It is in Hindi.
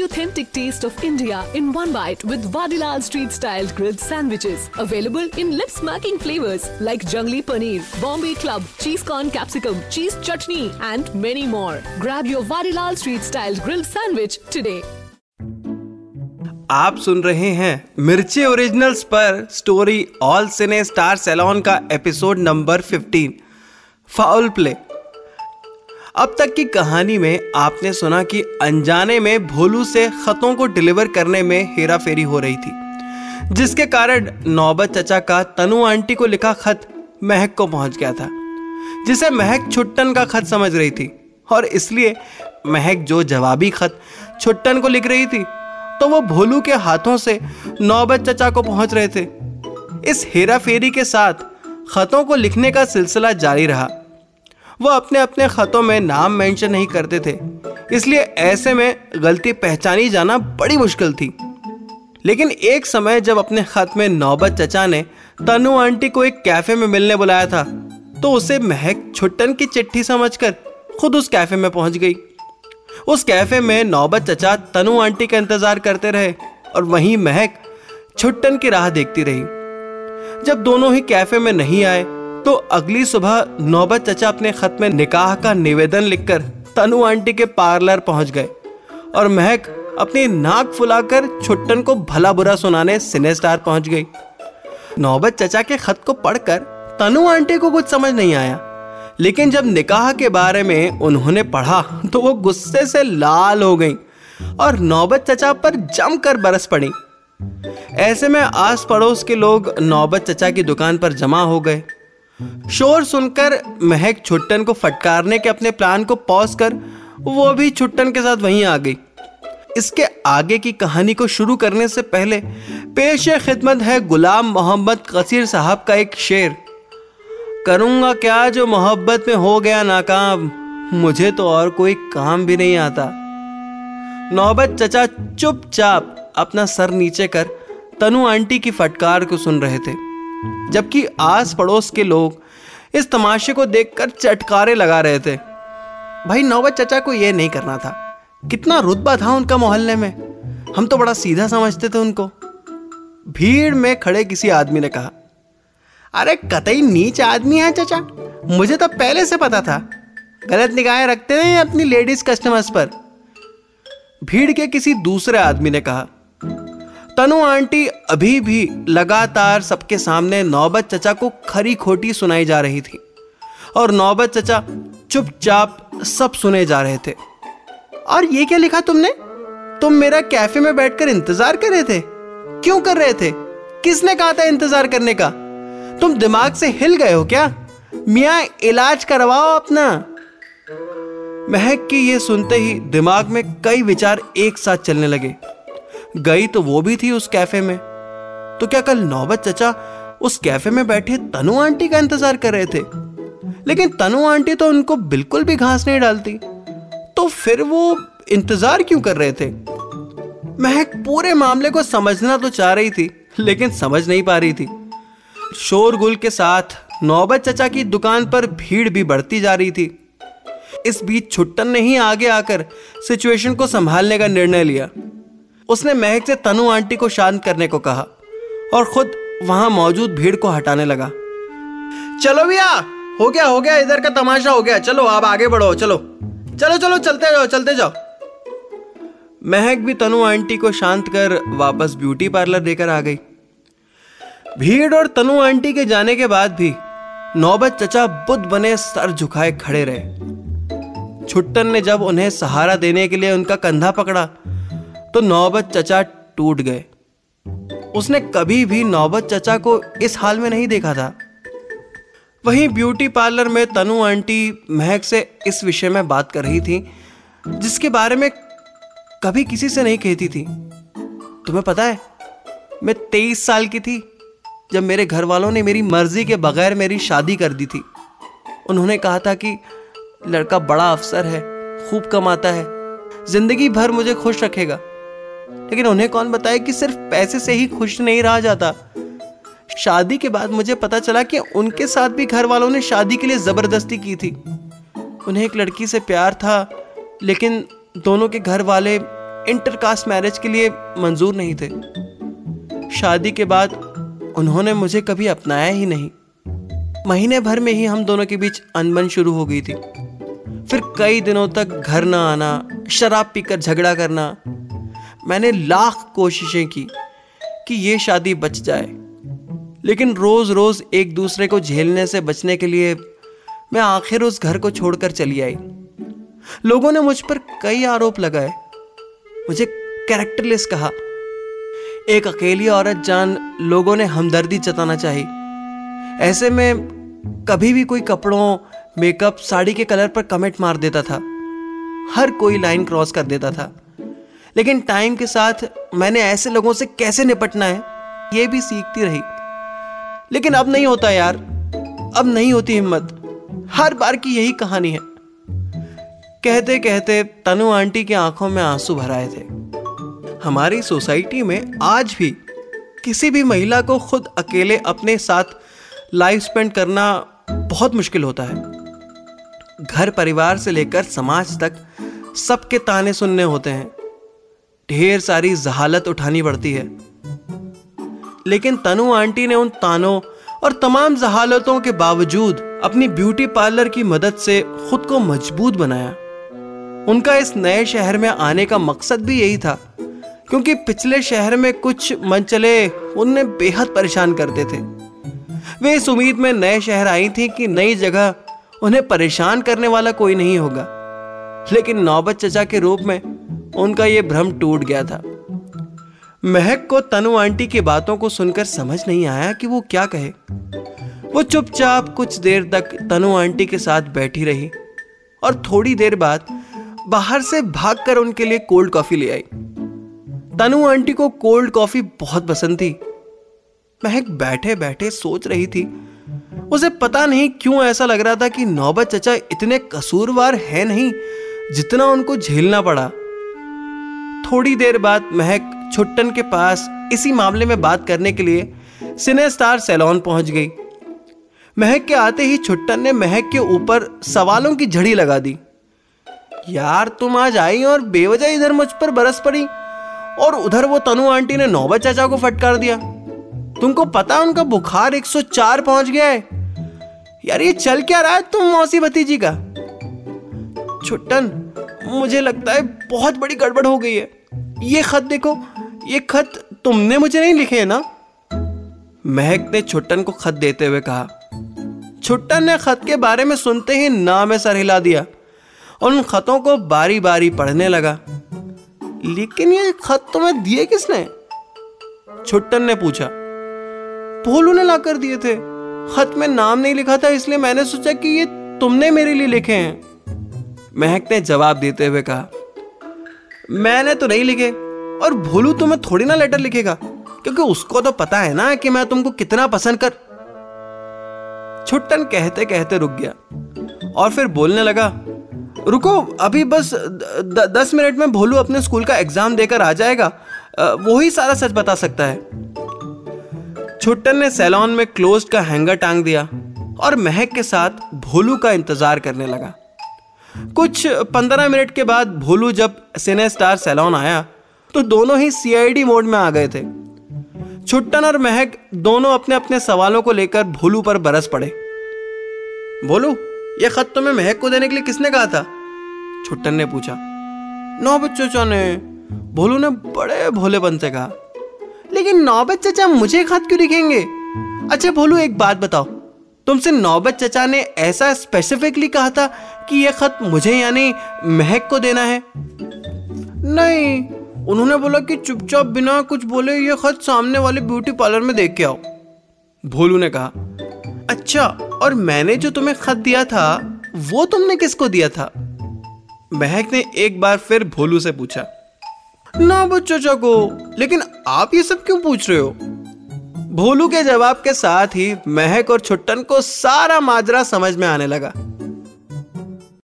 authentic taste of India in one bite with Vadilal street-style grilled sandwiches. Available in lip-smacking flavors like Jungli Paneer, Bombay Club, Cheese Corn Capsicum, Cheese Chutney and many more. Grab your Vadilal street-style grilled sandwich today. आप सुन रहे हैं मिर्ची ओरिजिनल्स पर story all cine star salon का एपिसोड नंबर 15 फाउल प्ले। अब तक की कहानी में आपने सुना कि अनजाने में भोलू से खतों को डिलीवर करने में हेरा फेरी हो रही थी, जिसके कारण नौबत चचा का तनु आंटी को लिखा खत महक को पहुंच गया था, जिसे महक छुट्टन का खत समझ रही थी। और इसलिए महक जो जवाबी खत छुट्टन को लिख रही थी तो वो भोलू के हाथों से नौबत चचा को पहुंच रहे थे। इस हेरा फेरी के साथ खतों को लिखने का सिलसिला जारी रहा। वो अपने अपने खतों में नाम मेंशन नहीं करते थे, इसलिए ऐसे में गलती पहचानी जाना बड़ी मुश्किल थी। लेकिन एक समय जब अपने खत में नौबत चचा ने तनु आंटी को एक कैफे में मिलने बुलाया था, तो उसे महक छुट्टन की चिट्ठी समझकर खुद उस कैफे में पहुंच गई। उस कैफे में नौबत चचा तनु आंटी का इंतजार करते रहे और वहीं महक छुट्टन की राह देखती रही। जब दोनों ही कैफे में नहीं आए तो अगली सुबह नौबत चचा अपने खत में निकाह का निवेदन लिखकर तनु आंटी के पार्लर पहुंच गए और महक अपनी नाक फुलाकर छुट्टन को भला बुरा सुनाने सिने स्टार पहुंच गई। नौबत चचा के खत को पढ़कर तनु आंटी को कुछ समझ नहीं आया, लेकिन जब निकाह के बारे में उन्होंने पढ़ा तो वो गुस्से से लाल हो गई और नौबत चचा पर जमकर बरस पड़ी। ऐसे में आस पड़ोस के लोग नौबत चचा की दुकान पर जमा हो गए। शोर सुनकर महक छुट्टन को फटकारने के अपने प्लान को पॉज कर वो भी छुट्टन के साथ वहीं आ गई। इसके आगे की कहानी को शुरू करने से पहले पेश खिदमत है गुलाम मोहम्मद कसीर साहब का एक शेर। करूंगा क्या जो मोहब्बत में हो गया नाकाम, मुझे तो और कोई काम भी नहीं आता। नौबत चचा चुपचाप अपना सर नीचे कर तनु आंटी की फटकार को सुन रहे थे, जबकि आस पड़ोस के लोग इस तमाशे को देखकर चटकारे लगा रहे थे। भाई नौबत चचा को यह नहीं करना था। कितना रुतबा था उनका मोहल्ले में, हम तो बड़ा सीधा समझते थे उनको। भीड़ में खड़े किसी आदमी ने कहा, अरे कतई नीच आदमी है चचा, मुझे तो पहले से पता था। गलत निगाहें रखते हैं अपनी लेडीज कस्टमर्स पर। भीड़ के किसी दूसरे आदमी ने कहा, तनु आंटी अभी भी लगातार सबके सामने नौबत चचा को खरी खोटी सुनाई जा रही थी और नौबत चचा चुपचाप सब सुने जा रहे थे। और ये क्या लिखा तुमने? तुम मेरा कैफे में बैठकर इंतजार कर रहे थे? क्यों कर रहे थे? किसने कहा था इंतजार करने का? तुम दिमाग से हिल गए हो क्या? मियां इलाज करवाओ अपना। महक की ये सुनते ही दिमाग में कई विचार एक साथ चलने लगे। गई तो वो भी थी उस कैफे में, तो क्या कल नौबत चचा उस कैफे में बैठे तनु आंटी का इंतजार कर रहे थे? लेकिन तनु आंटी तो उनको बिल्कुल भी घास नहीं डालती, तो फिर वो इंतजार क्यों कर रहे थे? महक पूरे मामले को समझना तो चाह रही थी, लेकिन समझ नहीं पा रही थी। शोरगुल के साथ नौबत चचा की दुकान पर भीड़ भी बढ़ती जा रही थी। इस बीच छुट्टन ने ही आगे आकर सिचुएशन को संभालने का निर्णय लिया। उसने महक से तनु आंटी को शांत करने को कहा और खुद वहां मौजूद भीड़ को हटाने लगा। चलो भैया, हो गया इधर का तमाशा हो गया, चलो आप आगे बढ़ो, चलो चलते जाओ। महक भी तनु आंटी को शांत कर वापस ब्यूटी पार्लर देकर आ गई। भीड़ और तनु आंटी के जाने के बाद भी नौबत चचा बुद्ध बने सर झुकाए खड़े रहे। छुट्टन ने जब उन्हें सहारा देने के लिए उनका कंधा पकड़ा तो नौबत चचा टूट गए। उसने कभी भी नौबत चचा को इस हाल में नहीं देखा था। वहीं ब्यूटी पार्लर में तनु आंटी महक से इस विषय में बात कर रही थी, जिसके बारे में कभी किसी से नहीं कहती थी। तुम्हें पता है, मैं 23 साल की थी जब मेरे घर वालों ने मेरी मर्जी के बगैर मेरी शादी कर दी थी। उन्होंने कहा था कि लड़का बड़ा अफसर है, खूब कमाता है, जिंदगी भर मुझे खुश रखेगा। लेकिन उन्हें कौन बताए कि सिर्फ पैसे से ही खुश नहीं रहा जाता। शादी के बाद मुझे पता चला कि उनके साथ भी घर वालों ने शादी के लिए जबरदस्ती की थी। उन्हें एक लड़की से प्यार था, लेकिन दोनों के घर वाले इंटरकास्ट मैरिज के लिए मंजूर नहीं थे। शादी के बाद उन्होंने मुझे कभी अपनाया ही नहीं। महीने भर में ही हम दोनों के बीच अनबन शुरू हो गई थी। फिर कई दिनों तक घर ना आना, शराब पीकर झगड़ा करना। मैंने लाख कोशिशें की कि ये शादी बच जाए, लेकिन रोज रोज एक दूसरे को झेलने से बचने के लिए मैं आखिर उस घर को छोड़कर चली आई। लोगों ने मुझ पर कई आरोप लगाए, मुझे कैरेक्टरलेस कहा। एक अकेली औरत जान लोगों ने हमदर्दी जताना चाही। ऐसे में कभी भी कोई कपड़ों, मेकअप, साड़ी के कलर पर कमेंट मार देता था। हर कोई लाइन क्रॉस कर देता था। लेकिन टाइम के साथ मैंने ऐसे लोगों से कैसे निपटना है ये भी सीखती रही। लेकिन अब नहीं होता यार, अब नहीं होती हिम्मत। हर बार की यही कहानी है। कहते कहते तनु आंटी की आंखों में आंसू भर आए थे। हमारी सोसाइटी में आज भी किसी भी महिला को खुद अकेले अपने साथ लाइफ स्पेंड करना बहुत मुश्किल होता है। घर परिवार से लेकर समाज तक सबके ताने सुनने होते हैं। ढेर सारी जहालत उठानी पड़ती है। लेकिन तनु आंटी ने उन तानों और तमाम जहालतों के बावजूद अपनी ब्यूटी पार्लर की मदद से खुद को मजबूत बनाया। उनका इस नए शहर में आने का मकसद भी यही था, क्योंकि पिछले शहर में कुछ मनचले उन्हें बेहद परेशान करते थे। वे इस उम्मीद में नए शहर आई थी कि नई जगह उन्हें परेशान करने वाला कोई नहीं होगा। लेकिन नौबत चचा के रूप में उनका यह भ्रम टूट गया था। महक को तनु आंटी की बातों को सुनकर समझ नहीं आया कि वो क्या कहे। वो चुपचाप कुछ देर तक तनु आंटी के साथ बैठी रही और थोड़ी देर बाद बाहर से भागकर उनके लिए कोल्ड कॉफी ले आई। तनु आंटी को कोल्ड कॉफी बहुत पसंद थी। महक बैठे बैठे सोच रही थी। उसे पता नहीं क्यों ऐसा लग रहा था कि नौबत चचा इतने कसूरवार है नहीं जितना उनको झेलना पड़ा। थोड़ी देर बाद महक छुट्टन के पास इसी मामले में बात करने के लिए सिने स्टार सैलून पहुंच गई। महक के आते ही छुट्टन ने महक के ऊपर सवालों की झड़ी लगा दी। यार तुम आज आई और बेवजह इधर मुझ पर बरस पड़ी, और उधर वो तनु आंटी ने नौबत चाचा को फटकार दिया। तुमको पता उनका बुखार 104 पहुंच गया है। यार ये चल क्या रहा है तुम मौसी भतीजी का? छुट्टन, मुझे लगता है बहुत बड़ी गड़बड़ हो गई है। ये खत देखो, ये खत तुमने मुझे नहीं लिखे है ना? महक ने छुट्टन को खत देते हुए कहा। छुट्टन ने खत के बारे में सुनते ही ना में सर हिला दिया और उन खतों को बारी बारी पढ़ने लगा। लेकिन ये खत तुम्हें दिए किसने? छुट्टन ने पूछा। भोलू ने लाकर दिए थे। खत में नाम नहीं लिखा था, इसलिए मैंने सोचा कि ये तुमने मेरे लिए लिखे हैं। महक ने जवाब देते हुए कहा। मैंने तो नहीं लिखे, और भोलू तुम्हें थोड़ी ना लेटर लिखेगा, क्योंकि उसको तो पता है ना कि मैं तुमको कितना पसंद कर। छुट्टन कहते कहते रुक गया और फिर बोलने लगा। रुको, अभी बस 10 मिनट में भोलू अपने स्कूल का एग्जाम देकर आ जाएगा। वो ही सारा सच बता सकता है। छुट्टन ने सैलून में क्लोज्ड का हैंगर टांग दिया और महक के साथ भोलू का इंतजार करने लगा। कुछ 15 मिनट के बाद भोलू जब सिने स्टार सैलून आया तो दोनों ही सीआईडी मोड में आ गए थे। छुट्टन और महक दोनों अपने अपने सवालों को लेकर भोलू पर बरस पड़े। भोलू, यह खत तुम्हें महक को देने के लिए किसने कहा था? छुट्टन ने पूछा। नौबत चचा ने, भोलू ने बड़े भोलेपन से कहा। लेकिन नौबत चचा मुझे खत क्यों लिखेंगे? अच्छा भोलू, एक बात बताओ, तुमसे नौबत चचा ने ऐसा स्पेसिफिकली कहा था कि यह खत मुझे यानी महक को देना है? नहीं, उन्होंने बोला कि चुपचाप बिना कुछ बोले यह खत सामने वाले ब्यूटी पार्लर में देख के आओ। भोलू ने कहा। अच्छा, और मैंने जो तुम्हें खत दिया था वो तुमने किसको दिया था? महक ने एक बार फिर भोलू से पूछा। नौबत चचा को। लेकिन आप ये सब क्यों पूछ रहे हो? भोलू के जवाब के साथ ही महक और छुट्टन को सारा माजरा समझ में आने लगा।